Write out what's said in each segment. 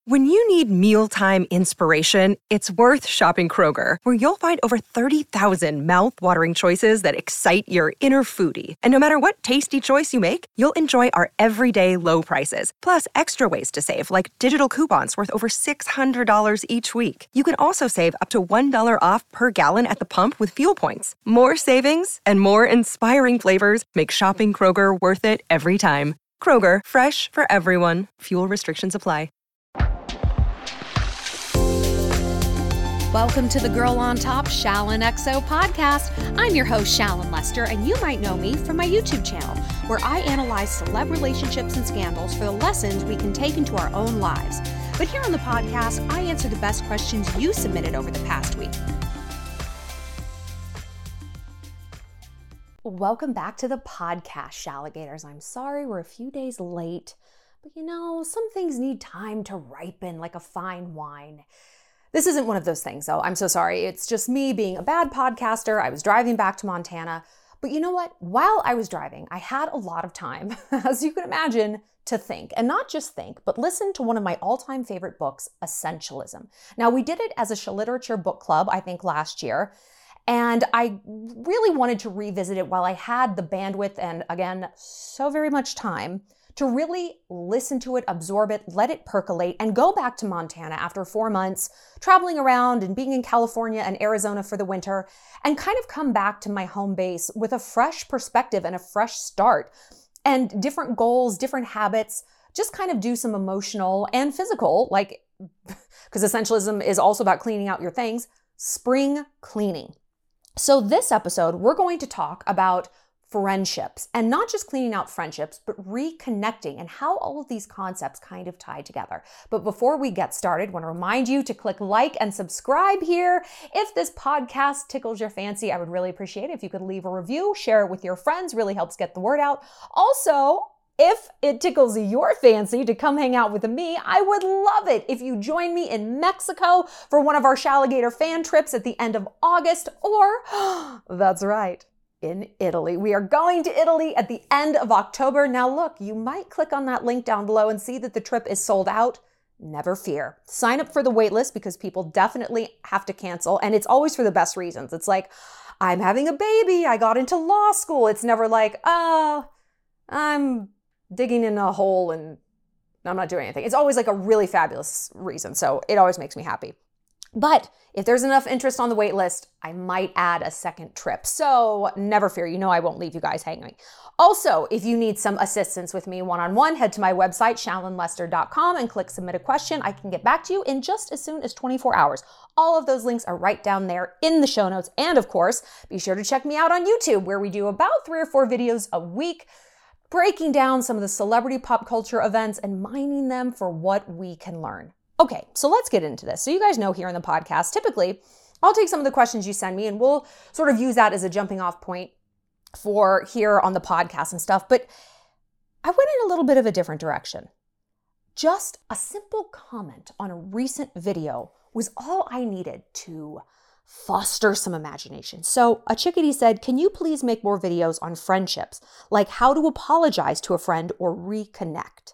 When you need mealtime inspiration, it's worth shopping Kroger, where you'll find over 30,000 mouth-watering choices that excite your inner foodie. And no matter what tasty choice you make, you'll enjoy our everyday low prices, plus extra ways to save, like digital coupons worth over $600 each week. You can also save up to $1 off per gallon at the pump with fuel points. More savings and more inspiring flavors make shopping Kroger worth it every time. Kroger, fresh for everyone. Fuel restrictions apply. Welcome to the Girl on Top Shallon XO podcast. I'm your host, Shallon Lester, and you might know me from my YouTube channel, where I analyze celeb relationships and scandals for the lessons we can take into our own lives. But here on the podcast, I answer the best questions you submitted over the past week. Welcome back to the podcast, Shalligators. I'm sorry we're a few days late, but some things need time to ripen like a fine wine. This isn't one of those things, though. I'm so sorry. It's just me being a bad podcaster. I was driving back to Montana. But you know what? While I was driving, I had a lot of time, as you can imagine, to think. And not just think, but listen to one of my all-time favorite books, Essentialism. Now, we did it as a Shaliterature book club, I think, last year. And I really wanted to revisit it while I had the bandwidth and, again, so very much time to really listen to it, absorb it, let it percolate, and go back to Montana after 4 months, traveling around and being in California and Arizona for the winter, and kind of come back to my home base with a fresh perspective and a fresh start, and different goals, different habits, just kind of do some emotional and physical, because Essentialism is also about cleaning out your things, spring cleaning. So this episode, we're going to talk about friendships, and not just cleaning out friendships, but reconnecting and how all of these concepts kind of tie together. But before we get started, I want to remind you to click like and subscribe here. If this podcast tickles your fancy, I would really appreciate it if you could leave a review, share it with your friends, really helps get the word out. Also, if it tickles your fancy to come hang out with me, I would love it if you join me in Mexico for one of our Shalligator fan trips at the end of August, or, that's right, in Italy. We are going to Italy at the end of October. Now look, you might click on that link down below and see that the trip is sold out. Never fear. Sign up for the wait list because people definitely have to cancel, and it's always for the best reasons. It's like, I'm having a baby, I got into law school. It's never like, oh, I'm digging in a hole and I'm not doing anything. It's always like a really fabulous reason. So it always makes me happy. But if there's enough interest on the wait list, I might add a second trip. So never fear, I won't leave you guys hanging. Also, if you need some assistance with me one-on-one, head to my website, shallonlester.com, and click submit a question. I can get back to you in just as soon as 24 hours. All of those links are right down there in the show notes. And of course, be sure to check me out on YouTube, where we do about 3 or 4 videos a week, breaking down some of the celebrity pop culture events and mining them for what we can learn. Okay, so let's get into this. So you guys know here in the podcast, typically, I'll take some of the questions you send me and we'll sort of use that as a jumping off point for here on the podcast and stuff. But I went in a little bit of a different direction. Just a simple comment on a recent video was all I needed to foster some imagination. So a chickadee said, can you please make more videos on friendships, like how to apologize to a friend or reconnect?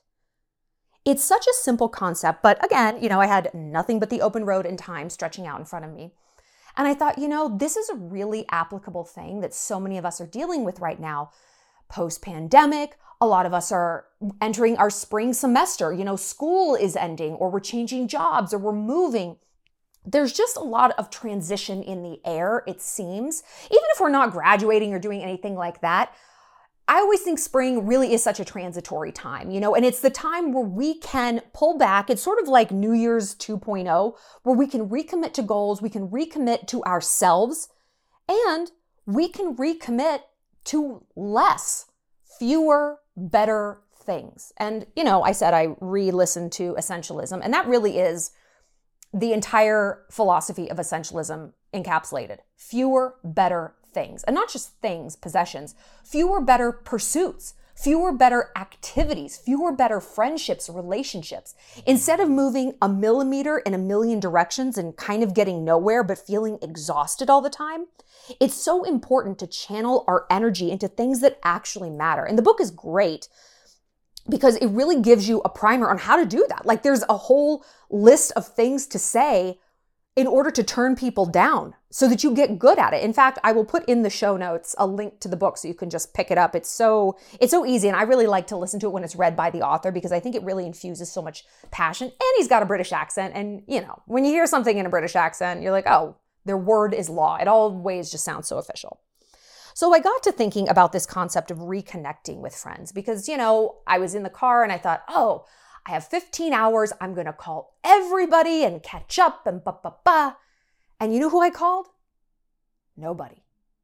It's such a simple concept, but again, I had nothing but the open road and time stretching out in front of me. And I thought, this is a really applicable thing that so many of us are dealing with right now. Post-pandemic, a lot of us are entering our spring semester. School is ending, or we're changing jobs, or we're moving. There's just a lot of transition in the air, it seems. Even if we're not graduating or doing anything like that, I always think spring really is such a transitory time, and it's the time where we can pull back. It's sort of like New Year's 2.0, where we can recommit to goals, we can recommit to ourselves, and we can recommit to less, fewer, better things. And, I said I re-listened to Essentialism, and that really is the entire philosophy of Essentialism encapsulated. Fewer, better things. And not just things, possessions. Fewer, better pursuits. Fewer, better activities. Fewer, better friendships, relationships. Instead of moving a millimeter in a million directions and kind of getting nowhere but feeling exhausted all the time, it's so important to channel our energy into things that actually matter. And the book is great because it really gives you a primer on how to do that. Like there's a whole list of things to say in order to turn people down so that you get good at it. In fact, I will put in the show notes a link to the book so you can just pick it up. It's so easy. And I really like to listen to it when it's read by the author because I think it really infuses so much passion. And he's got a British accent. And when you hear something in a British accent, you're like, oh, their word is law. It always just sounds so official. So I got to thinking about this concept of reconnecting with friends because, I was in the car and I thought, oh, I have 15 hours. I'm going to call everybody and catch up and And you know who I called? Nobody.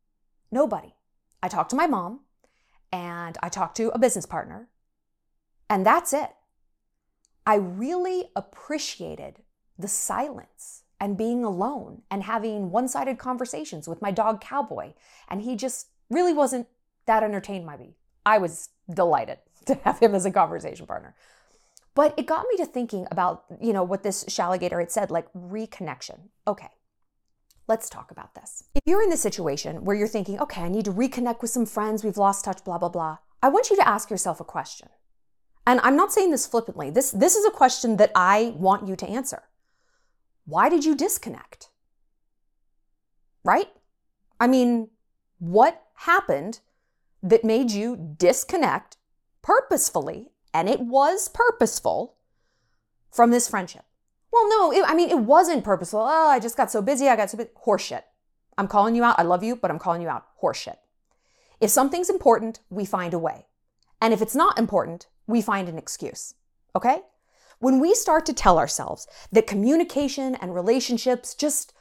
I talked to my mom and I talked to a business partner and that's it. I really appreciated the silence and being alone and having one-sided conversations with my dog Cowboy. And he just really wasn't that entertained by me. I was delighted to have him as a conversation partner. But it got me to thinking about, what this Shalligator had said, like reconnection. Okay, let's talk about this. If you're in the situation where you're thinking, okay, I need to reconnect with some friends, we've lost touch, blah, blah, blah, I want you to ask yourself a question. And I'm not saying this flippantly. This is a question that I want you to answer. Why did you disconnect? Right? I mean, what happened that made you disconnect purposefully? And it was purposeful from this friendship. Well, no, it wasn't purposeful. Oh, I just got so busy. Horseshit. I'm calling you out. I love you, but I'm calling you out. Horseshit. If something's important, we find a way. And if it's not important, we find an excuse. Okay? When we start to tell ourselves that communication and relationships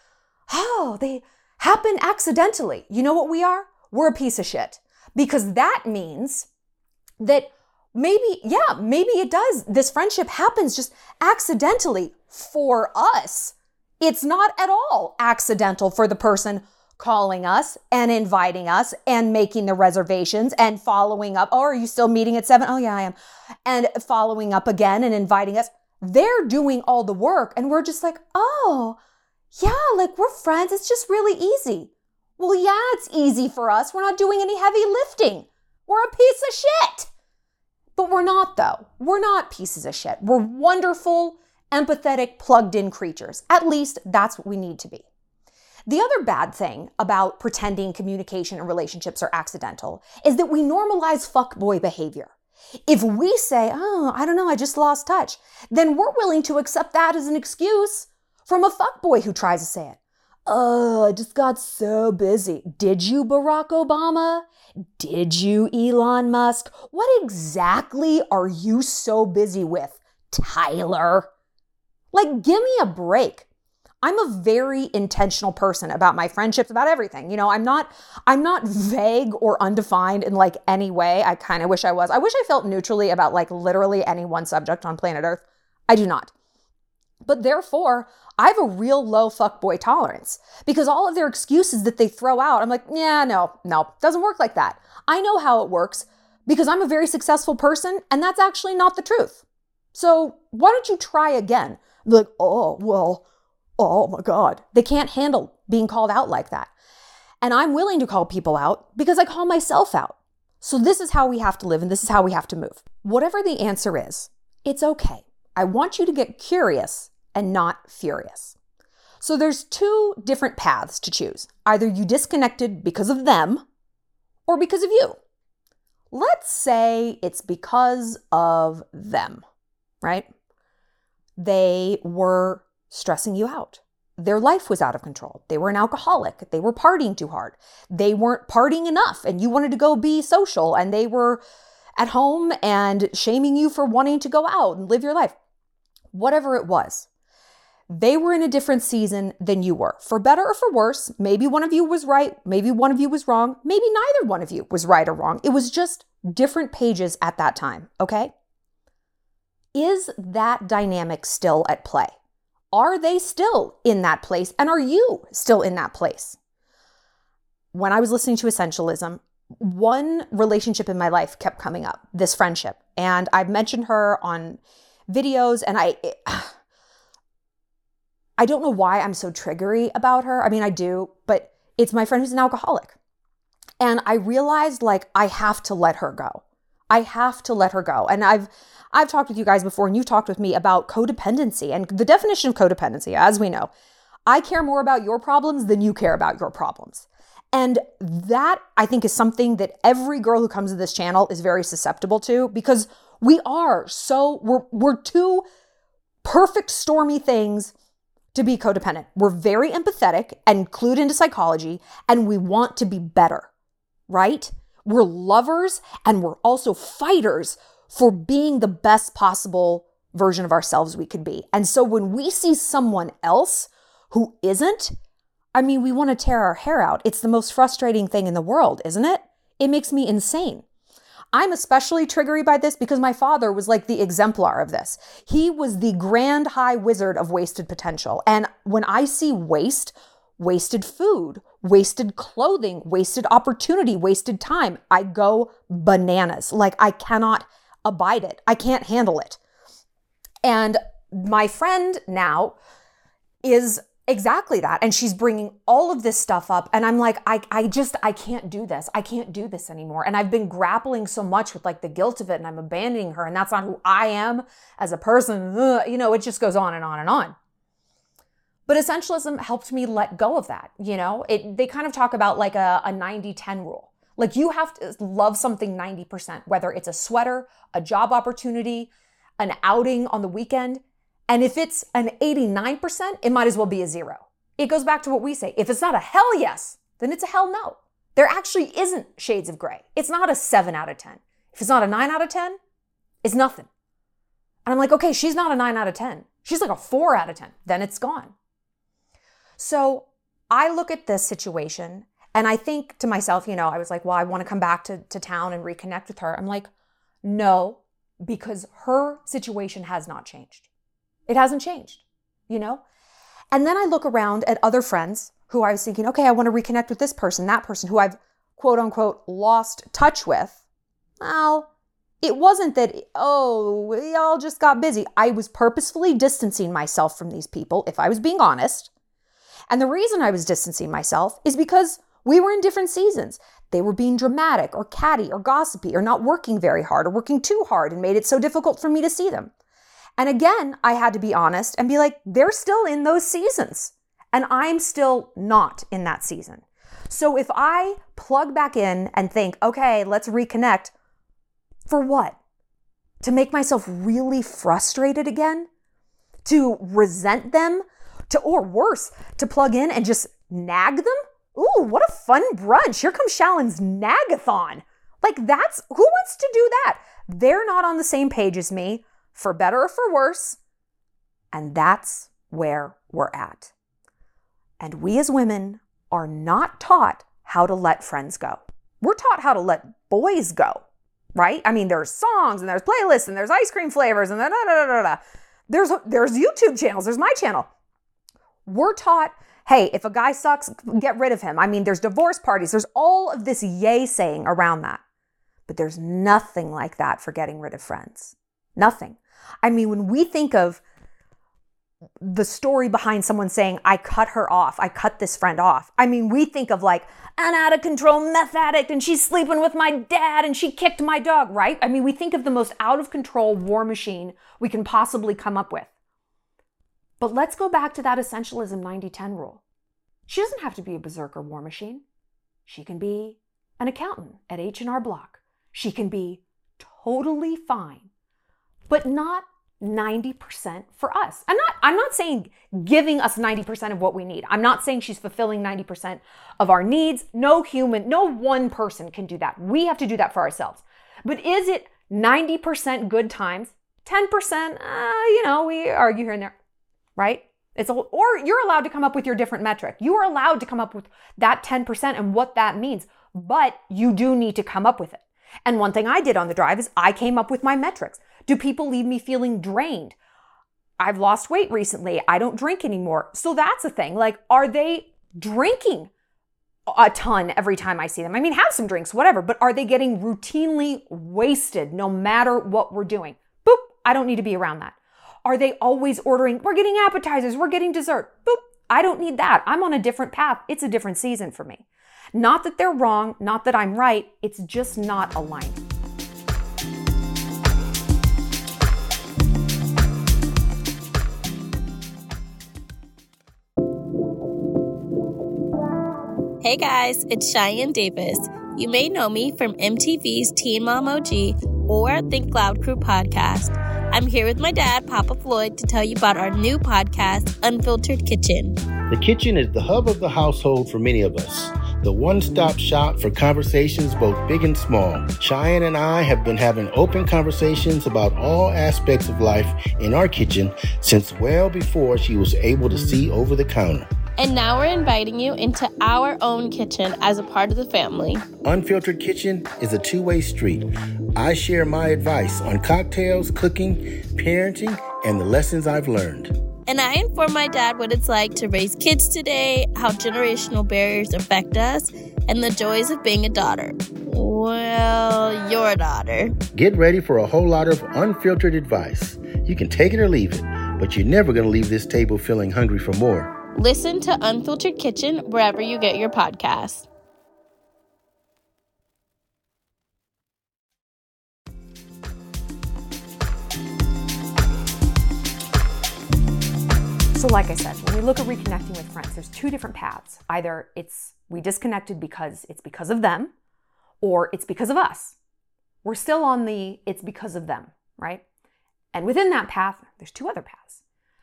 they happen accidentally, you know what we are? We're a piece of shit. Because that means that maybe it does. This friendship happens just accidentally for us. It's not at all accidental for the person calling us and inviting us and making the reservations and following up. Oh, are you still meeting at 7? Oh, yeah, I am. And following up again and inviting us. They're doing all the work and we're just like, oh, yeah, like we're friends. It's just really easy. Well, yeah, it's easy for us. We're not doing any heavy lifting. We're a piece of shit. But we're not, though. We're not pieces of shit. We're wonderful, empathetic, plugged-in creatures. At least that's what we need to be. The other bad thing about pretending communication and relationships are accidental is that we normalize fuckboy behavior. If we say, oh, I don't know, I just lost touch, then we're willing to accept that as an excuse from a fuckboy who tries to say it. Oh, I just got so busy. Did you, Barack Obama? Did you, Elon Musk? What exactly are you so busy with, Tyler? Like, give me a break. I'm a very intentional person about my friendships, about everything. I'm not vague or undefined in like any way. I kind of wish I was. I wish I felt neutrally about like literally any one subject on planet Earth. I do not. But therefore, I have a real low fuckboy tolerance because all of their excuses that they throw out, I'm like, yeah, no, doesn't work like that. I know how it works because I'm a very successful person and that's actually not the truth. So why don't you try again? Be like, oh my God. They can't handle being called out like that. And I'm willing to call people out because I call myself out. So this is how we have to live and this is how we have to move. Whatever the answer is, it's okay. I want you to get curious and not furious. So there's two different paths to choose. Either you disconnected because of them or because of you. Let's say it's because of them, right? They were stressing you out. Their life was out of control. They were an alcoholic. They were partying too hard. They weren't partying enough and you wanted to go be social and they were at home and shaming you for wanting to go out and live your life. Whatever it was. They were in a different season than you were. For better or for worse, maybe one of you was right, maybe one of you was wrong, maybe neither one of you was right or wrong. It was just different pages at that time, okay? Is that dynamic still at play? Are they still in that place? And are you still in that place? When I was listening to Essentialism, one relationship in my life kept coming up, this friendship. And I've mentioned her on videos and I don't know why I'm so triggery about her. I mean, I do, but it's my friend who's an alcoholic. And I realized like I have to let her go. I have to let her go. And I've talked with you guys before, and you've talked with me about codependency. And the definition of codependency, as we know, I care more about your problems than you care about your problems. And that, I think, is something that every girl who comes to this channel is very susceptible to, because we're two perfect stormy things to be codependent. We're very empathetic and clued into psychology, and we want to be better, right? We're lovers, and we're also fighters for being the best possible version of ourselves we could be. And so when we see someone else who isn't, we want to tear our hair out. It's the most frustrating thing in the world, isn't it? It makes me insane. I'm especially triggery by this because my father was like the exemplar of this. He was the grand high wizard of wasted potential. And when I see wasted food, wasted clothing, wasted opportunity, wasted time, I go bananas. Like, I cannot abide it. I can't handle it. And my friend now is exactly that. And she's bringing all of this stuff up. And I'm like, I can't do this. I can't do this anymore. And I've been grappling so much with like the guilt of it, and I'm abandoning her. And that's not who I am as a person. It just goes on and on and on. But essentialism helped me let go of that. They kind of talk about like a 90-10 rule. Like, you have to love something 90%, whether it's a sweater, a job opportunity, an outing on the weekend. And if it's an 89%, it might as well be a 0. It goes back to what we say. If it's not a hell yes, then it's a hell no. There actually isn't shades of gray. It's not a 7 out of 10. If it's not a 9 out of 10, it's nothing. And I'm like, okay, she's not a 9 out of 10. She's like a 4 out of 10. Then it's gone. So I look at this situation and I think to myself, I was like, well, I want to come back to town and reconnect with her. I'm like, no, because her situation has not changed. It hasn't changed, And then I look around at other friends who I was thinking, okay, I want to reconnect with this person, that person who I've quote unquote lost touch with. Well, it wasn't that, we all just got busy. I was purposefully distancing myself from these people, if I was being honest. And the reason I was distancing myself is because we were in different seasons. They were being dramatic or catty or gossipy or not working very hard or working too hard and made it so difficult for me to see them. And again, I had to be honest and be like, they're still in those seasons. And I'm still not in that season. So if I plug back in and think, okay, let's reconnect, for what? To make myself really frustrated again? To resent them? Or worse, to plug in and just nag them? Ooh, what a fun brunch. Here comes Shallon's nagathon. Like, who wants to do that? They're not on the same page as me, for better or for worse. And that's where we're at. And we as women are not taught how to let friends go. We're taught how to let boys go, right? There's songs and there's playlists and there's ice cream flavors and there's YouTube channels. There's my channel. We're taught, hey, if a guy sucks, get rid of him. There's divorce parties. There's all of this yay saying around that. But there's nothing like that for getting rid of friends. Nothing. When we think of the story behind someone saying, I cut her off, I cut this friend off. We think of like an out of control meth addict and she's sleeping with my dad and she kicked my dog, right? We think of the most out of control war machine we can possibly come up with. But let's go back to that essentialism 90-10 rule. She doesn't have to be a berserker war machine. She can be an accountant at H&R Block. She can be totally fine, but not 90% for us. I'm not saying giving us 90% of what we need. I'm not saying she's fulfilling 90% of our needs. No one person can do that. We have to do that for ourselves. But is it 90% good times? 10%, we argue here and there, right? Or you're allowed to come up with your different metric. You are allowed to come up with that 10% and what that means, but you do need to come up with it. And one thing I did on the drive is I came up with my metrics. Do people leave me feeling drained? I've lost weight recently. I don't drink anymore. So that's a thing. Like, are they drinking a ton every time I see them? Have some drinks, whatever, but are they getting routinely wasted no matter what we're doing? Boop, I don't need to be around that. Are they always ordering, we're getting appetizers, we're getting dessert? Boop, I don't need that. I'm on a different path. It's a different season for me. Not that they're wrong, not that I'm right. It's just not aligning. Hey guys, it's Cheyenne Davis. You may know me from MTV's Teen Mom OG or Think Loud Crew podcast. I'm here with my dad, Papa Floyd, to tell you about our new podcast, Unfiltered Kitchen. The kitchen is the hub of the household for many of us. The one-stop shop for conversations both big and small. Cheyenne and I have been having open conversations about all aspects of life in our kitchen since well before she was able to see over the counter. And now we're inviting you into our own kitchen as a part of the family. Unfiltered Kitchen is a two-way street. I share my advice on cocktails, cooking, parenting, and the lessons I've learned. And I inform my dad what it's like to raise kids today, how generational barriers affect us, and the joys of being a daughter. Well, your daughter. Get ready for a whole lot of unfiltered advice. You can take it or leave it, but you're never going to leave this table feeling hungry for more. Listen to Unfiltered Kitchen wherever you get your podcasts. So like I said, when we look at reconnecting with friends, there's two different paths. Either we disconnected because it's because of them, or it's because of us. We're still on the it's because of them, right? And within that path, there's two other paths.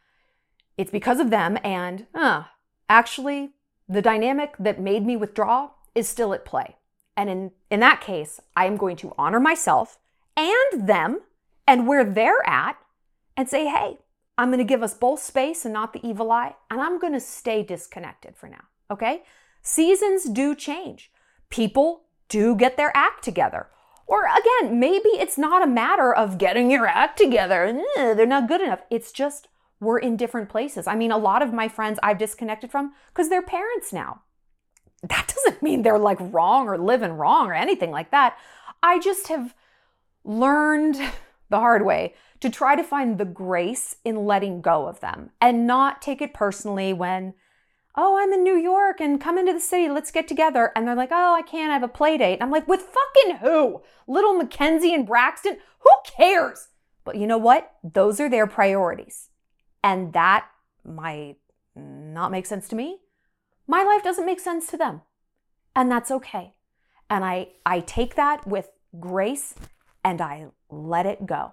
It's because of them, and actually, the dynamic that made me withdraw is still at play. And in that case, I am going to honor myself and them and where they're at and say, hey, I'm going to give us both space and not the evil eye, and I'm going to stay disconnected for now, okay? Seasons do change. People do get their act together. Or again, maybe it's not a matter of getting your act together. They're not good enough. It's just we're in different places. I mean, a lot of my friends I've disconnected from because they're parents now. That doesn't mean they're like wrong or living wrong or anything like that. I just have learned the hard way to try to find the grace in letting go of them and not take it personally when, oh, I'm in New York and come into the city, let's get together. And they're like, oh, I can't have a play date. I'm like, with fucking who? Little Mackenzie and Braxton? Who cares? But you know what? Those are their priorities. And that might not make sense to me. My life doesn't make sense to them. And that's okay. And I take that with grace and I let it go.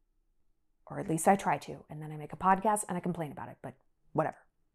Or at least I try to. And then I make a podcast and I complain about it, but whatever.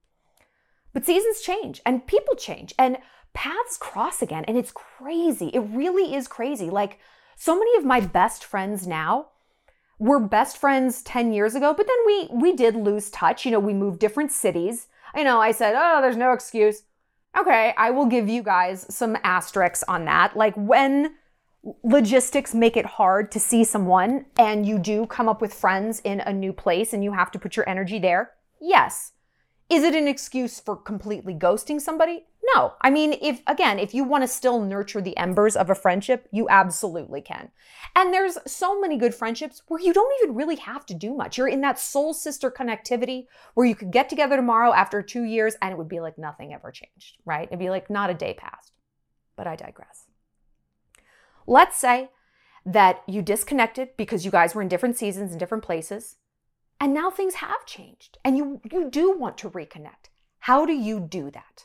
But seasons change and people change and paths cross again. And it's crazy. It really is crazy. Like so many of my best friends now were best friends 10 years ago, but then we did lose touch. You know, we moved different cities. I know I said, oh, there's no excuse. Okay, I will give you guys some asterisks on that. Like when logistics make it hard to see someone and you do come up with friends in a new place and you have to put your energy there, yes. Is it an excuse for completely ghosting somebody? No. I mean, if you want to still nurture the embers of a friendship, you absolutely can. And there's so many good friendships where you don't even really have to do much. You're in that soul sister connectivity where you could get together tomorrow after 2 years and it would be like nothing ever changed, right? It'd be like not a day passed. But I digress. Let's say that you disconnected because you guys were in different seasons and different places. And now things have changed and you do want to reconnect. How do you do that?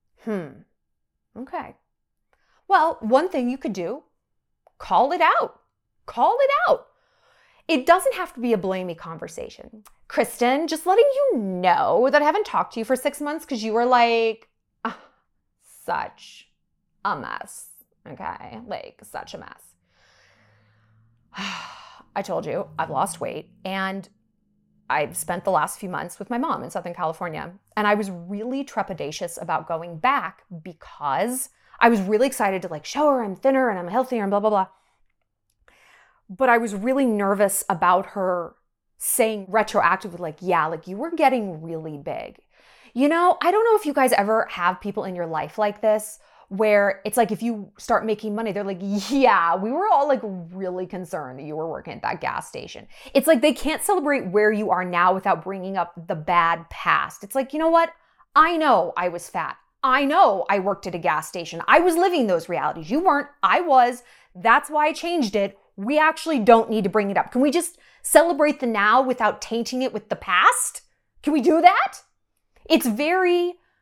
Okay. Well, one thing you could do, call it out. Call it out. It doesn't have to be a blamey conversation. Kristen, just letting you know that I haven't talked to you for 6 months because you were like, such a mess. Okay? Like, such a mess. I told you, I've lost weight and I've spent the last few months with my mom in Southern California. And I was really trepidatious about going back because I was really excited to like show her I'm thinner and I'm healthier and blah, blah, blah. But I was really nervous about her saying retroactively like, yeah, like you were getting really big. You know, I don't know if you guys ever have people in your life like this where it's like if you start making money, they're like, yeah, we were all like really concerned that you were working at that gas station. It's like they can't celebrate where you are now without bringing up the bad past. It's like, you know what? I know I was fat. I know I worked at a gas station. I was living those realities. You weren't. I was. That's why I changed it. We actually don't need to bring it up. Can we just celebrate the now without tainting it with the past? Can we do that? It's very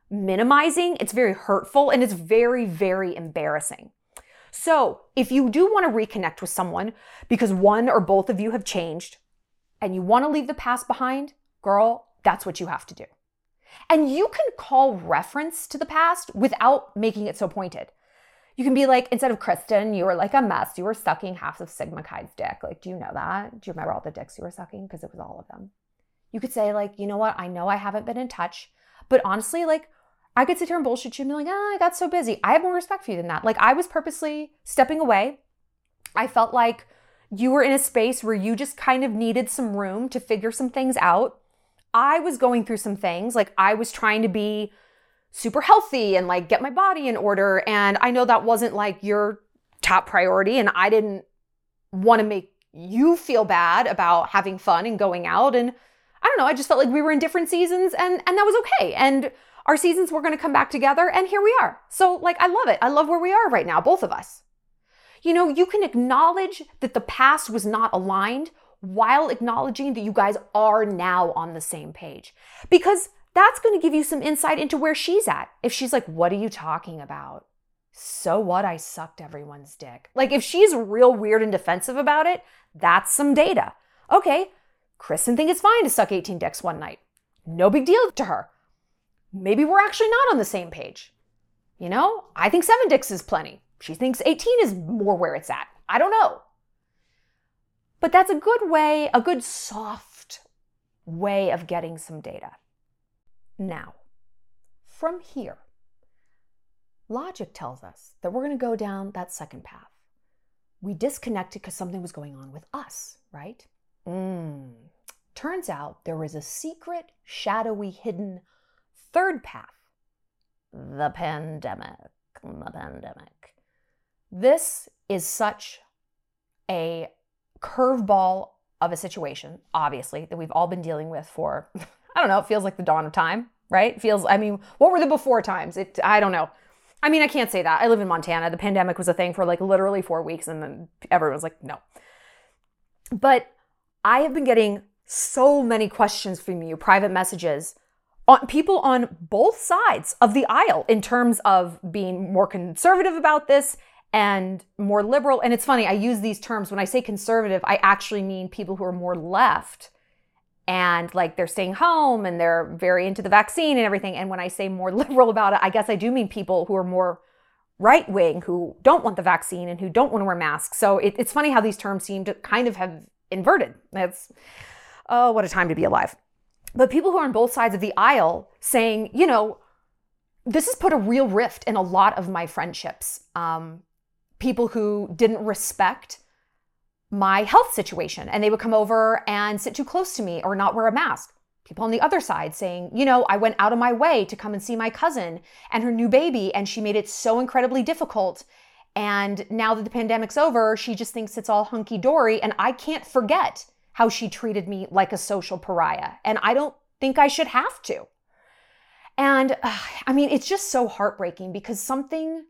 minimizing, it's very hurtful, and it's very, very embarrassing. So if you do want to reconnect with someone because one or both of you have changed and you want to leave the past behind, girl, that's what you have to do. And you can call reference to the past without making it so pointed. You can be like, instead of Kristen, you were like a mess. You were sucking half of Sigma Chi's dick. Like, do you know that? Do you remember all the dicks you were sucking? Because it was all of them. You could say like, you know what? I know I haven't been in touch, but honestly, like, I could sit here and bullshit you and be like, I got so busy. I have more respect for you than that. Like, I was purposely stepping away. I felt like you were in a space where you just kind of needed some room to figure some things out. I was going through some things. Like, I was trying to be super healthy and like get my body in order. And I know that wasn't like your top priority. And I didn't want to make you feel bad about having fun and going out. And I don't know, I just felt like we were in different seasons and that was okay. And our seasons were going to come back together, and here we are. So like, I love it. I love where we are right now, both of us. You know, you can acknowledge that the past was not aligned while acknowledging that you guys are now on the same page, because that's going to give you some insight into where she's at. If she's like, what are you talking about? So what? I sucked everyone's dick. Like, if she's real weird and defensive about it, that's some data. Okay, Kristen thinks it's fine to suck 18 dicks one night. No big deal to her. Maybe we're actually not on the same page. You know, I think 7 dicks is plenty. She thinks 18 is more where it's at. I don't know. But that's a good way, a good soft way of getting some data. Now, from here, logic tells us that we're going to go down that second path. We disconnected because something was going on with us, right? Turns out there was a secret, shadowy, hidden third path. The pandemic. This is such a curveball of a situation, obviously, that we've all been dealing with for, I don't know, it feels like the dawn of time, right? It feels, I mean, what were the before times? I don't know. I mean, I can't say that. I live in Montana. The pandemic was a thing for like literally 4 weeks, and then everyone was like, no. But I have been getting so many questions from you, private messages, on people on both sides of the aisle in terms of being more conservative about this and more liberal. And it's funny, I use these terms. When I say conservative, I actually mean people who are more left and like they're staying home and they're very into the vaccine and everything. And when I say more liberal about it, I guess I do mean people who are more right-wing, who don't want the vaccine and who don't want to wear masks. So it's funny how these terms seem to kind of have inverted. It's, oh, what a time to be alive. But people who are on both sides of the aisle saying, you know, this has put a real rift in a lot of my friendships. People who didn't respect my health situation, and they would come over and sit too close to me or not wear a mask. People on the other side saying, you know, I went out of my way to come and see my cousin and her new baby, and she made it so incredibly difficult. And now that the pandemic's over, she just thinks it's all hunky-dory, and I can't forget how she treated me like a social pariah. And I don't think I should have to. And I mean, it's just so heartbreaking because something,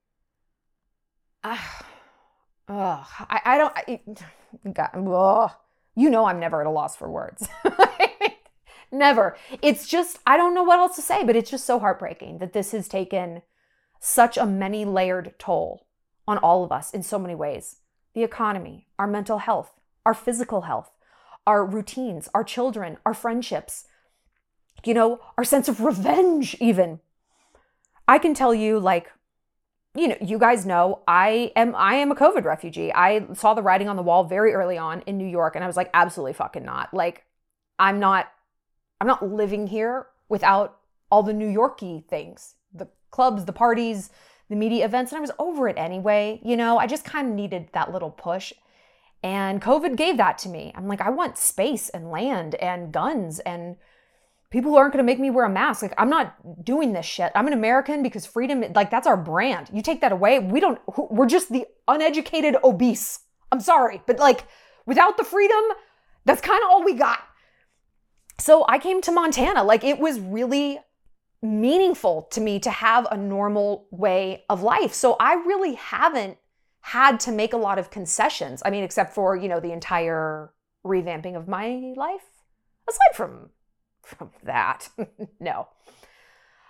you know, I'm never at a loss for words. Never. It's just, I don't know what else to say, but it's just so heartbreaking that this has taken such a many-layered toll on all of us in so many ways. The economy, our mental health, our physical health, our routines, our children, our friendships, you know, our sense of revenge even. I can tell you, like, you know, you guys know I am a COVID refugee. I saw the writing on the wall very early on in New York, and I was like, absolutely fucking not. Like, I'm not living here without all the New Yorkie things, the clubs, the parties, the media events, and I was over it anyway. You know, I just kind of needed that little push. And COVID gave that to me. I'm like, I want space and land and guns and people who aren't going to make me wear a mask. Like, I'm not doing this shit. I'm an American because freedom, like, that's our brand. You take that away, we're just the uneducated obese. I'm sorry, but like, without the freedom, that's kind of all we got. So I came to Montana. Like, it was really meaningful to me to have a normal way of life. So I really haven't had to make a lot of concessions. I mean, except for, you know, the entire revamping of my life. Aside from that, no.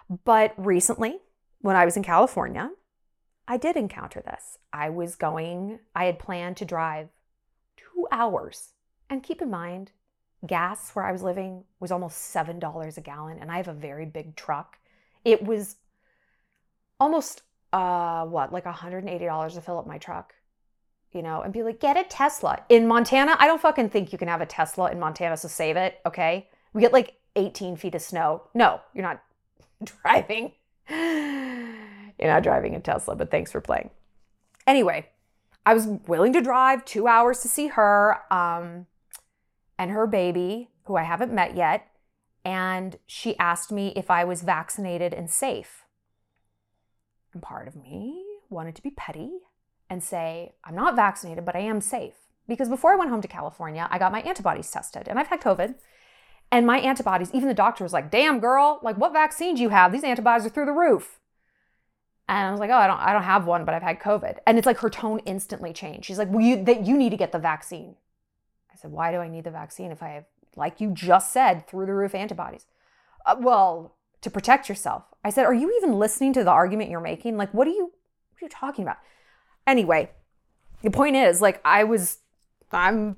But recently, when I was in California, I did encounter this. I had planned to drive 2 hours. And keep in mind, gas where I was living was almost $7 a gallon, and I have a very big truck. It was almost, like $180 to fill up my truck, and be like, get a Tesla. In Montana, I don't fucking think you can have a Tesla in Montana, so save it, okay? We get like 18 feet of snow. No, you're not driving. You're not driving a Tesla, but thanks for playing. Anyway, I was willing to drive 2 hours to see her and her baby, who I haven't met yet. And she asked me if I was vaccinated and safe. And part of me wanted to be petty and say, I'm not vaccinated, but I am safe. Because before I went home to California, I got my antibodies tested. And I've had COVID. And my antibodies, even the doctor was like, damn girl, like what vaccine do you have? These antibodies are through the roof. And I was like, oh, I don't have one, but I've had COVID. And it's like her tone instantly changed. She's like, well, you need to get the vaccine. I said, why do I need the vaccine if I have, like you just said, through the roof antibodies? Well, to protect yourself. I said, are you even listening to the argument you're making? Like, what are you talking about? Anyway, the point is, like, I'm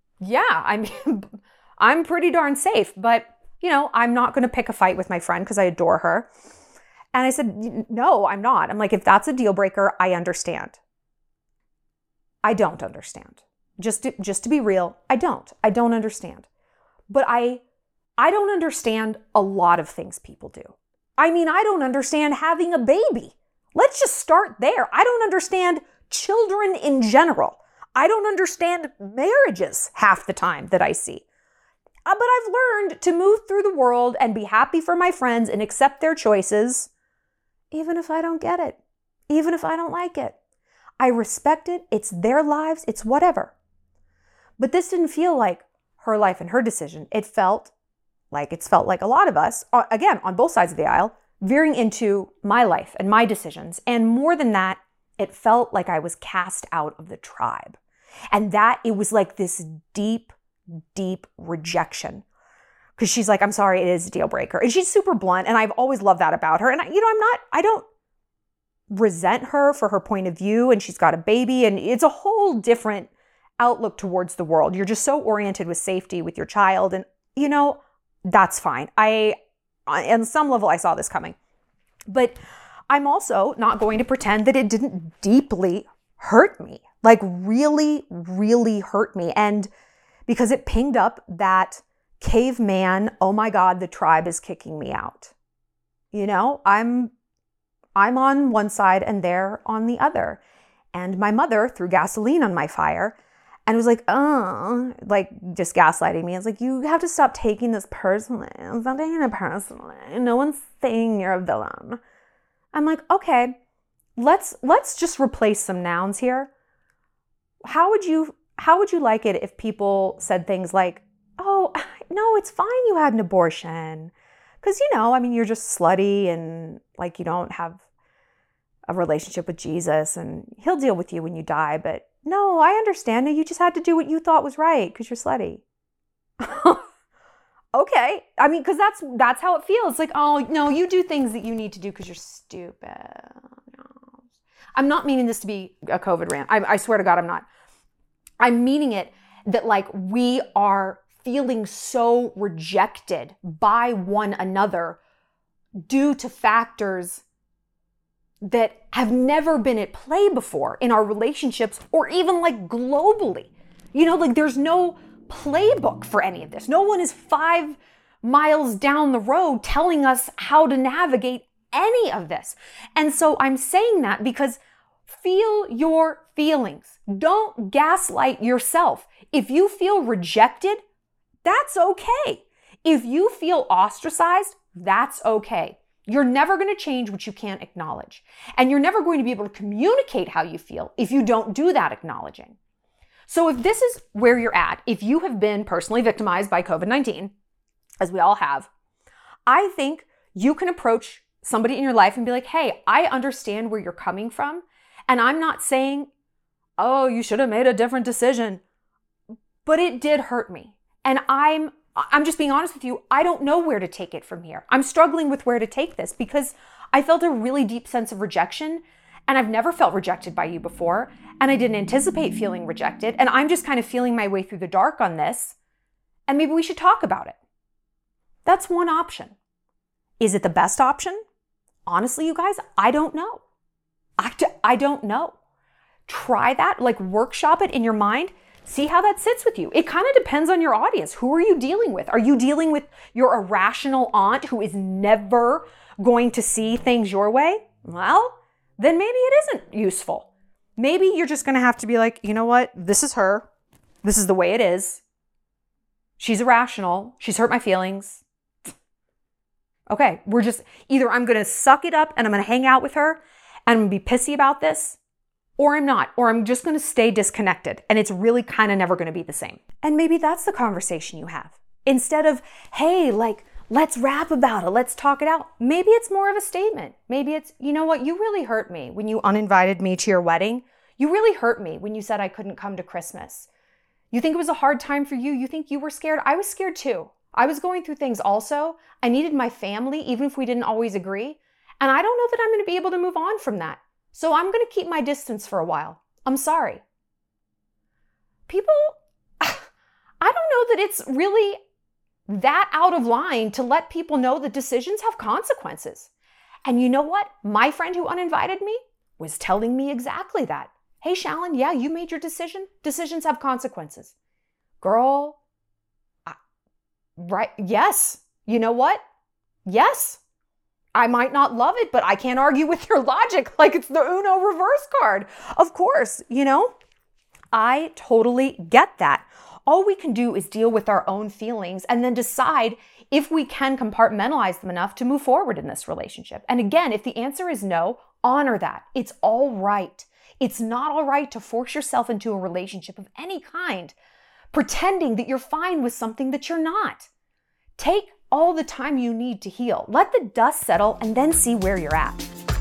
pretty darn safe, but I'm not going to pick a fight with my friend because I adore her. And I said, no, I'm not. I'm like, if that's a deal breaker, I understand. I don't understand. Just to be real, I don't understand. But I don't understand a lot of things people do. I mean, I don't understand having a baby. Let's just start there. I don't understand children in general. I don't understand marriages half the time that I see. But I've learned to move through the world and be happy for my friends and accept their choices, even if I don't get it, even if I don't like it. I respect it. It's their lives. It's whatever. But this didn't feel like her life and her decision. It felt like a lot of us, again, on both sides of the aisle, veering into my life and my decisions. And more than that, it felt like I was cast out of the tribe. And that it was like this deep, deep rejection. Because she's like, I'm sorry, it is a deal breaker. And she's super blunt. And I've always loved that about her. And I don't resent her for her point of view. And she's got a baby. And it's a whole different outlook towards the world. You're just so oriented with safety with your child. And, that's fine. On some level, I saw this coming. But I'm also not going to pretend that it didn't deeply hurt me. Like really, really hurt me. And because it pinged up that caveman, oh my God, the tribe is kicking me out. I'm on one side and they're on the other. And my mother threw gasoline on my fire and was like, just gaslighting me. It's like, you have to stop taking this personally. I'm not taking it personally. No one's saying you're a villain. I'm like, okay, let's just replace some nouns here. How would you like it if people said things like, oh, no, it's fine you had an abortion. Because, you're just slutty and like you don't have a relationship with Jesus and he'll deal with you when you die. But no, I understand that you just had to do what you thought was right because you're slutty. Okay. Because that's how it feels. Like, oh, no, you do things that you need to do because you're stupid. No. I'm not meaning this to be a COVID rant. I swear to God, I'm not. I'm meaning it that like we are feeling so rejected by one another due to factors that have never been at play before in our relationships or even like globally. Like there's no playbook for any of this. No one is 5 miles down the road telling us how to navigate any of this. And so I'm saying that because feel your feelings. Don't gaslight yourself. If you feel rejected, that's okay. If you feel ostracized, that's okay. You're never going to change what you can't acknowledge. And you're never going to be able to communicate how you feel if you don't do that acknowledging. So if this is where you're at, if you have been personally victimized by COVID-19, as we all have, I think you can approach somebody in your life and be like, hey, I understand where you're coming from. And I'm not saying, oh, you should have made a different decision. But it did hurt me. And I'm I'm just being honest with you. I don't know where to take it from here. I'm struggling with where to take this because I felt a really deep sense of rejection, and I've never felt rejected by you before, and I didn't anticipate feeling rejected, and I'm just kind of feeling my way through the dark on this, and maybe we should talk about it. That's one option. Is it the best option? Honestly, you guys, I don't know. I don't know. Try that, like workshop it in your mind. See how that sits with you. It kind of depends on your audience. Who are you dealing with? Are you dealing with your irrational aunt who is never going to see things your way? Well, then maybe it isn't useful. Maybe you're just going to have to be like, you know what? This is her. This is the way it is. She's irrational. She's hurt my feelings. Okay, we're just, either I'm going to suck it up and I'm going to hang out with her and I'm going to be pissy about this, or I'm not, or I'm just going to stay disconnected, and it's really kind of never going to be the same. And maybe that's the conversation you have. Instead of, hey, like, let's rap about it, let's talk it out. Maybe it's more of a statement. Maybe it's, you know what, you really hurt me when you uninvited me to your wedding. You really hurt me when you said I couldn't come to Christmas. You think it was a hard time for you? You think you were scared? I was scared too. I was going through things also. I needed my family, even if we didn't always agree. And I don't know that I'm going to be able to move on from that. So I'm going to keep my distance for a while. I'm sorry. People, I don't know that it's really that out of line to let people know that decisions have consequences. And you know what? My friend who uninvited me was telling me exactly that. Hey, Shallon, yeah, you made your decision. Decisions have consequences. Girl, right? Yes. You know what? Yes. I might not love it, but I can't argue with your logic like it's the Uno reverse card. Of course, you know, I totally get that. All we can do is deal with our own feelings and then decide if we can compartmentalize them enough to move forward in this relationship. And again, if the answer is no, honor that. It's all right. It's not all right to force yourself into a relationship of any kind, pretending that you're fine with something that you're not. Take all the time you need to heal. Let the dust settle and then see where you're at.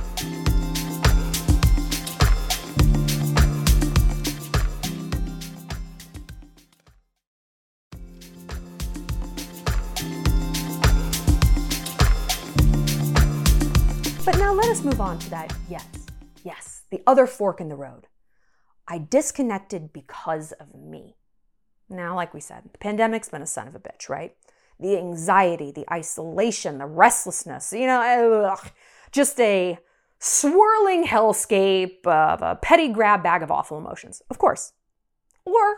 But now let us move on to that yes, the other fork in the road. I disconnected because of me. Now, like we said, the pandemic's been a son of a bitch, right? The anxiety, the isolation, the restlessness, just a swirling hellscape of a petty grab bag of awful emotions, of course. Or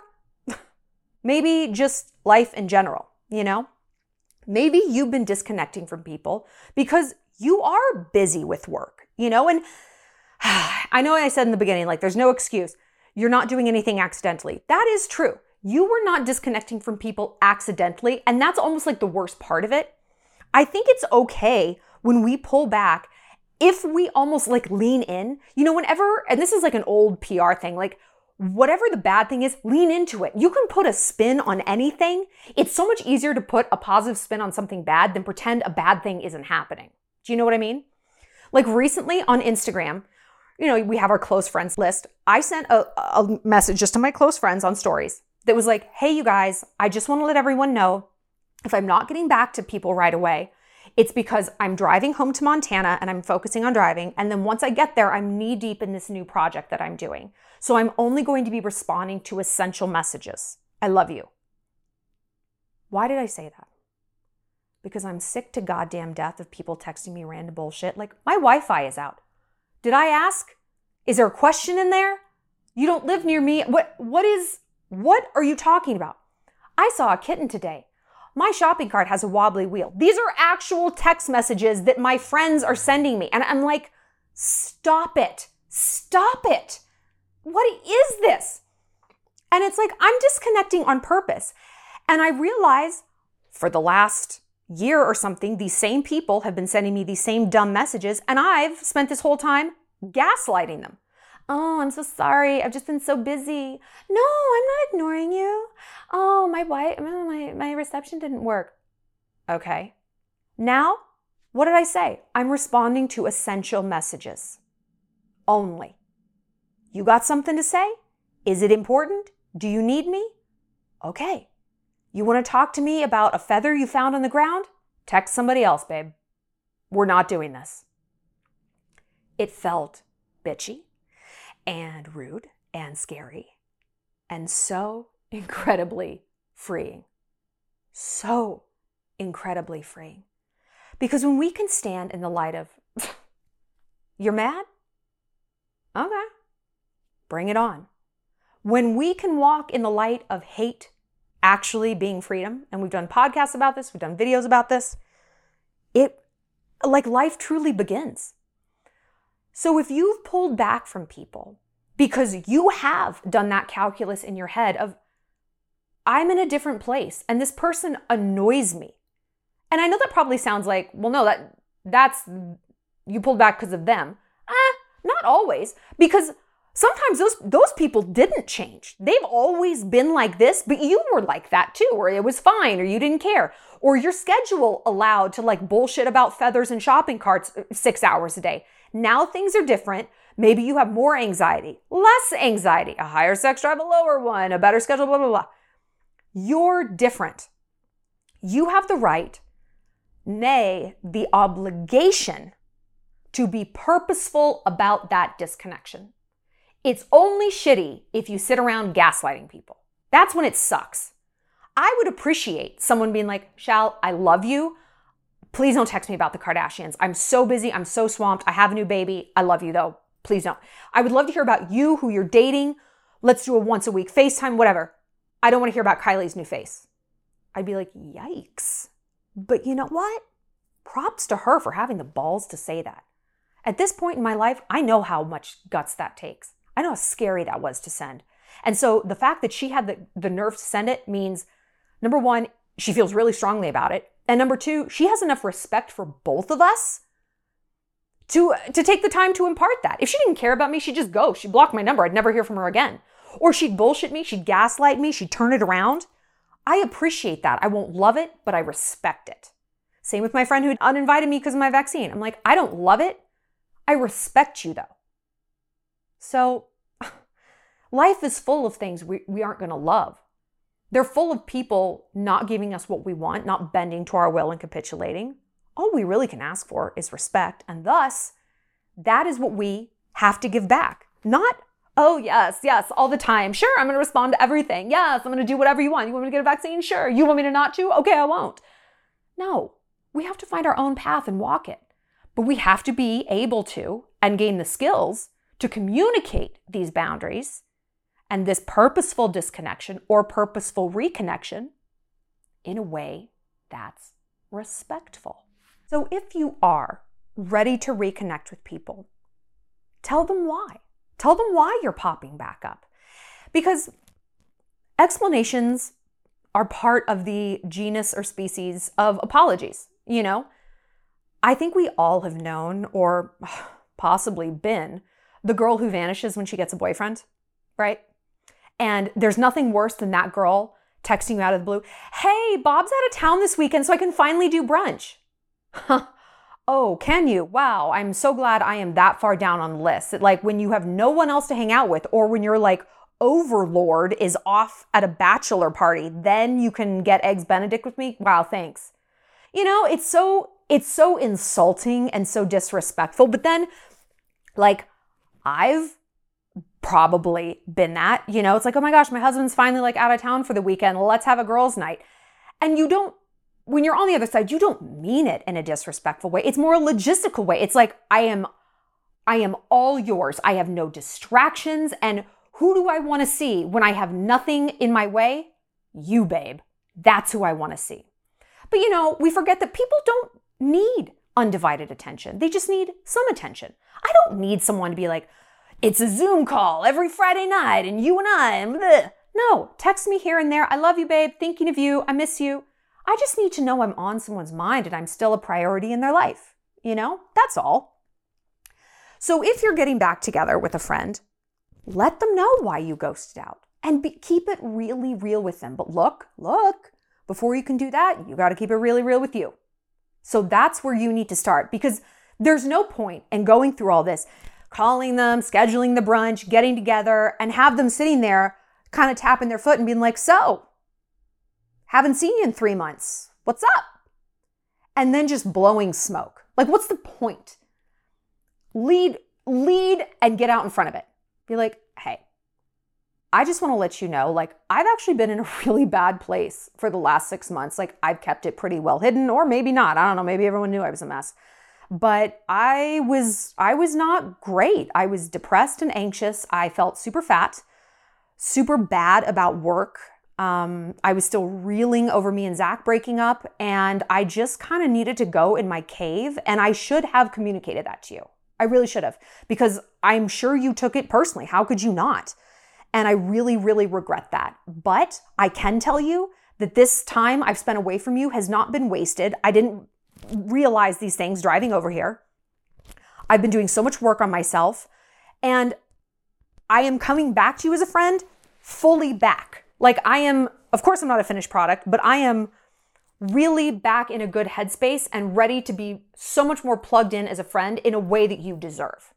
maybe just life in general, Maybe you've been disconnecting from people because you are busy with work, and I know I said in the beginning, there's no excuse. You're not doing anything accidentally. That is true. You were not disconnecting from people accidentally, and that's almost like the worst part of it. I think it's okay when we pull back, if we almost lean in, whenever, and this is an old PR thing, whatever the bad thing is, lean into it. You can put a spin on anything. It's so much easier to put a positive spin on something bad than pretend a bad thing isn't happening. Do you know what I mean? Recently on Instagram, we have our close friends list. I sent a message just to my close friends on stories that was like, hey, you guys, I just want to let everyone know if I'm not getting back to people right away, it's because I'm driving home to Montana and I'm focusing on driving. And then once I get there, I'm knee deep in this new project that I'm doing. So I'm only going to be responding to essential messages. I love you. Why did I say that? Because I'm sick to goddamn death of people texting me random bullshit. My Wi-Fi is out. Did I ask? Is there a question in there? You don't live near me. What are you talking about? I saw a kitten today. My shopping cart has a wobbly wheel. These are actual text messages that my friends are sending me. And I'm like, stop it. Stop it. What is this? And it's I'm disconnecting on purpose. And I realize for the last year or something, these same people have been sending me these same dumb messages. And I've spent this whole time gaslighting them. Oh, I'm so sorry. I've just been so busy. No, I'm not ignoring you. Oh, my reception didn't work. Okay. Now, what did I say? I'm responding to essential messages only. You got something to say? Is it important? Do you need me? Okay. You want to talk to me about a feather you found on the ground? Text somebody else, babe. We're not doing this. It felt bitchy and rude and scary and so incredibly freeing. So incredibly freeing. Because when we can stand in the light of, you're mad? Okay, bring it on. When we can walk in the light of hate actually being freedom, and we've done podcasts about this, we've done videos about this, life truly begins. So if you've pulled back from people because you have done that calculus in your head of, I'm in a different place and this person annoys me. And I know that probably sounds like, well, no, that's you pulled back because of them. Not always, because sometimes those people didn't change. They've always been like this, but you were like that too, or it was fine, or you didn't care, or your schedule allowed to bullshit about feathers and shopping carts 6 hours a day. Now things are different. Maybe you have more anxiety, less anxiety, a higher sex drive, a lower one, a better schedule, blah, blah, blah. You're different. You have the right, nay, the obligation to be purposeful about that disconnection. It's only shitty if you sit around gaslighting people. That's when it sucks. I would appreciate someone being like, Shal, I love you. Please don't text me about the Kardashians. I'm so busy. I'm so swamped. I have a new baby. I love you though. Please don't. I would love to hear about you, who you're dating. Let's do a once a week FaceTime, whatever. I don't want to hear about Kylie's new face. I'd be like, yikes. But you know what? Props to her for having the balls to say that. At this point in my life, I know how much guts that takes. I know how scary that was to send. And so the fact that she had the nerve to send it means, number one, she feels really strongly about it. And number two, she has enough respect for both of us to take the time to impart that. If she didn't care about me, she'd just go. She'd block my number. I'd never hear from her again. Or she'd bullshit me. She'd gaslight me. She'd turn it around. I appreciate that. I won't love it, but I respect it. Same with my friend who uninvited me because of my vaccine. I'm like, I don't love it. I respect you though. So life is full of things we aren't going to love. They're full of people not giving us what we want, not bending to our will and capitulating. All we really can ask for is respect. And thus, that is what we have to give back. Not, oh, yes, all the time. Sure, I'm going to respond to everything. Yes, I'm going to do whatever you want. You want me to get a vaccine? Sure. You want me to not to? Okay, I won't. No, we have to find our own path and walk it. But we have to be able to and gain the skills to communicate these boundaries and this purposeful disconnection or purposeful reconnection in a way that's respectful. So if you are ready to reconnect with people, tell them why. Tell them why you're popping back up. Because explanations are part of the genus or species of apologies, you know? I think we all have known or possibly been the girl who vanishes when she gets a boyfriend, right? And there's nothing worse than that girl texting you out of the blue, hey, Bob's out of town this weekend so I can finally do brunch. Oh, can you? Wow, I'm so glad I am that far down on the list. Like when you have no one else to hang out with or when you're like overlord is off at a bachelor party, then you can get Eggs Benedict with me. Wow, thanks. You know, it's so insulting and so disrespectful. But then like I've probably been that, you know, it's like, oh my gosh, my husband's finally like out of town for the weekend. Let's have a girls' night. And you don't, when you're on the other side, you don't mean it in a disrespectful way. It's more a logistical way. It's like, I am all yours. I have no distractions. And who do I want to see when I have nothing in my way? You, babe. That's who I want to see. But you know, we forget that people don't need undivided attention. They just need some attention. I don't need someone to be like, it's a Zoom call every Friday night and you and I, and bleh. No, text me here and there. I love you, babe. Thinking of you. I miss you. I just need to know I'm on someone's mind and I'm still a priority in their life. You know, that's all. So if you're getting back together with a friend, let them know why you ghosted out and keep it really real with them. But look, before you can do that, you got to keep it really real with you. So that's where you need to start because there's no point in going through all this, calling them, scheduling the brunch, getting together and have them sitting there kind of tapping their foot and being like, so Haven't seen you in 3 months. What's up? And then just blowing smoke. Like, what's the point? Lead and get out in front of it. Be like, hey, I just want to let you know, like, I've actually been in a really bad place for the last 6 months. Like, I've kept it pretty well hidden, or maybe not. I don't know. Maybe everyone knew I was a mess. But I was not great. I was depressed and anxious. I felt super fat, super bad about work. I was still reeling over me and Zach breaking up, and I just kind of needed to go in my cave, and I should have communicated that to you. I really should have, because I'm sure you took it personally. How could you not? And I really, really regret that. But I can tell you that this time I've spent away from you has not been wasted. I didn't realize these things driving over here. I've been doing so much work on myself, and I am coming back to you as a friend, fully back. Like, I am, of course I'm not a finished product, but I am really back in a good headspace and ready to be so much more plugged in as a friend in a way that you deserve.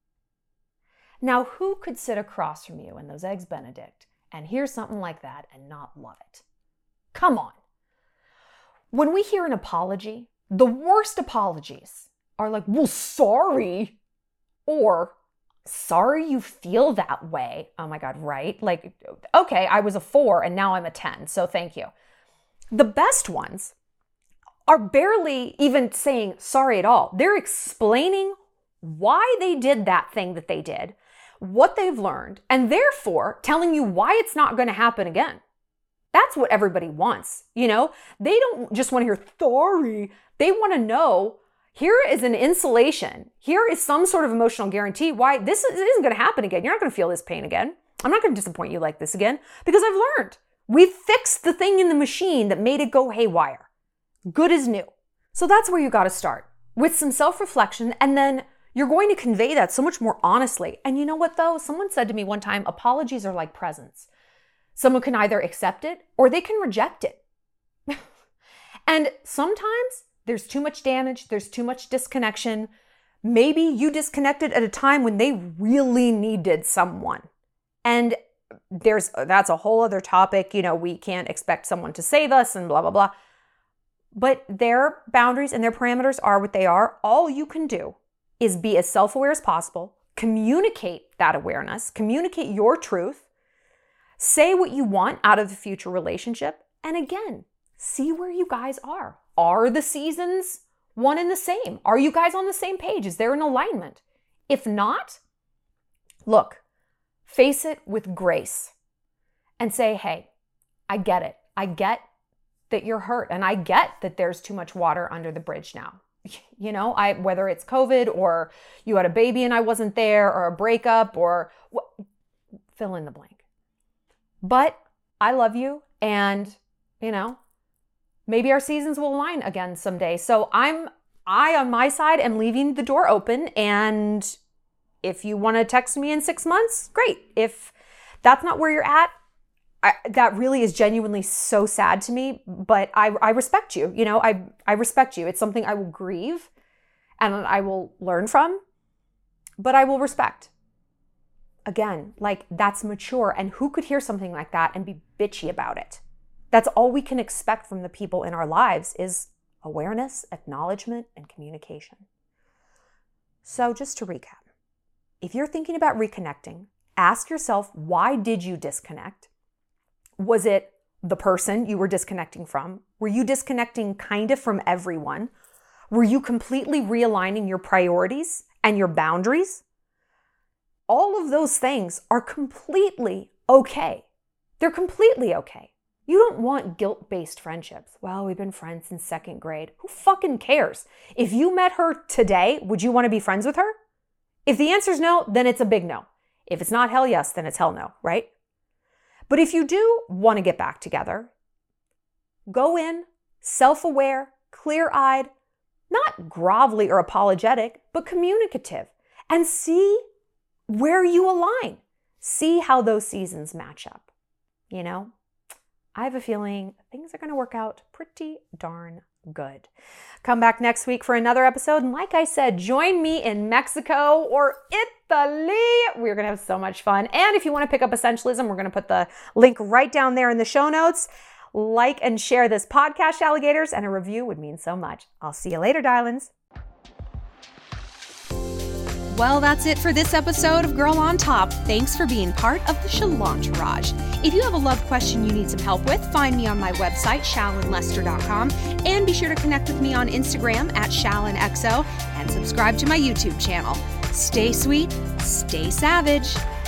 Now, who could sit across from you in those Eggs Benedict and hear something like that and not love it? Come on. When we hear an apology, the worst apologies are like, well, sorry, or sorry you feel that way. Oh my God, right? Like, okay, I was a 4 and now I'm a 10, so thank you. The best ones are barely even saying sorry at all. They're explaining why they did that thing that they did, what they've learned, and therefore telling you why it's not going to happen again. That's what everybody wants, you know? They don't just want to hear sorry. They want to know, here is an insulation. Here is some sort of emotional guarantee why this isn't going to happen again. You're not going to feel this pain again. I'm not going to disappoint you like this again, because I've learned. We've fixed the thing in the machine that made it go haywire. Good as new. So that's where you got to start, with some self-reflection, and then you're going to convey that so much more honestly. And you know what though? Someone said to me one time, apologies are like presents. Someone can either accept it or they can reject it. And sometimes there's too much damage. There's too much disconnection. Maybe you disconnected at a time when they really needed someone. And that's a whole other topic. You know, we can't expect someone to save us and blah, blah, blah. But their boundaries and their parameters are what they are. All you can do is be as self-aware as possible, communicate that awareness, communicate your truth, say what you want out of the future relationship, and again, see where you guys are. Are the seasons one and the same? Are you guys on the same page? Is there an alignment? If not, look, face it with grace and say, hey, I get it. I get that you're hurt, and I get that there's too much water under the bridge now. You know, whether it's COVID or you had a baby and I wasn't there, or a breakup, or fill in the blank. But I love you, and you know, maybe our seasons will align again someday. So I on my side am leaving the door open, and if you want to text me in 6 months, great. If that's not where you're at, that really is genuinely so sad to me, but I respect you. You know, I respect you. It's something I will grieve and I will learn from, but I will respect. Again, like, that's mature, and who could hear something like that and be bitchy about it? That's all we can expect from the people in our lives, is awareness, acknowledgement, and communication. So just to recap, if you're thinking about reconnecting, ask yourself, why did you disconnect? Was it the person you were disconnecting from? Were you disconnecting kind of from everyone? Were you completely realigning your priorities and your boundaries? All of those things are completely okay. They're completely okay. You don't want guilt-based friendships. Well, we've been friends since 2nd grade. Who fucking cares? If you met her today, would you want to be friends with her? If the answer is no, then it's a big no. If it's not hell yes, then it's hell no, right? But if you do want to get back together, go in self-aware, clear-eyed, not grovelly or apologetic, but communicative, and see where you align. See how those seasons match up. You know, I have a feeling things are going to work out pretty darn good. Come back next week for another episode. And like I said, join me in Mexico or Italy. We're going to have so much fun. And if you want to pick up Essentialism, we're going to put the link right down there in the show notes. like and share this podcast, Alligators, and a review would mean so much. I'll see you later, darlings. Well, that's it for this episode of Girl on Top. Thanks for being part of the Shalantourage. If you have a love question you need some help with, find me on my website, ShallonLester.com, and be sure to connect with me on Instagram at ShallonXO and subscribe to my YouTube channel. Stay sweet, stay savage.